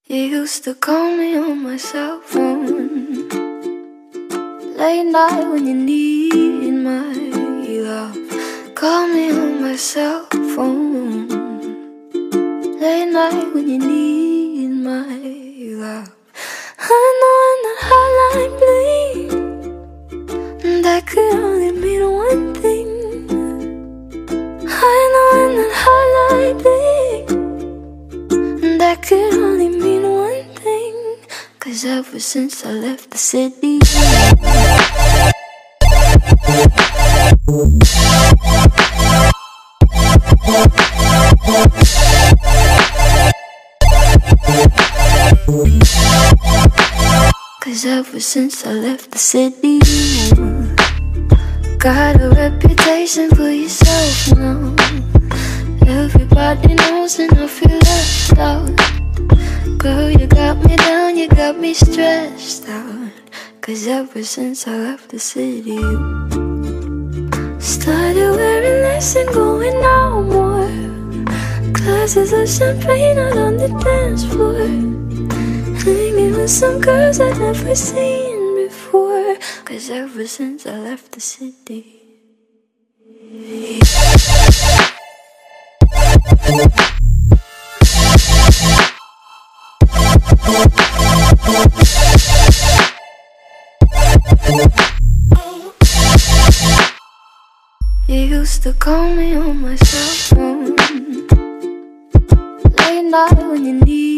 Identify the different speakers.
Speaker 1: You used to call me on my cell phone, late night when you need my love. Call me on my cell phone, late night when you need my love. I know when that hotline bling, that could only mean one thing. I know when that hotline bling, that could only mean one thing. 'Cause ever since I left the city, 'cause ever since I left the city, got a reputation for yourself now. Everybody knows and I feel left out. Girl, you got me down, you got me stressed out. 'Cause ever since I left the city, started wearing less and going out more. Glasses of champagne out on the dance floor, hanging with some girls I've never seen before. 'Cause ever since I left the city, you used to call me on my cell phone, late night when you need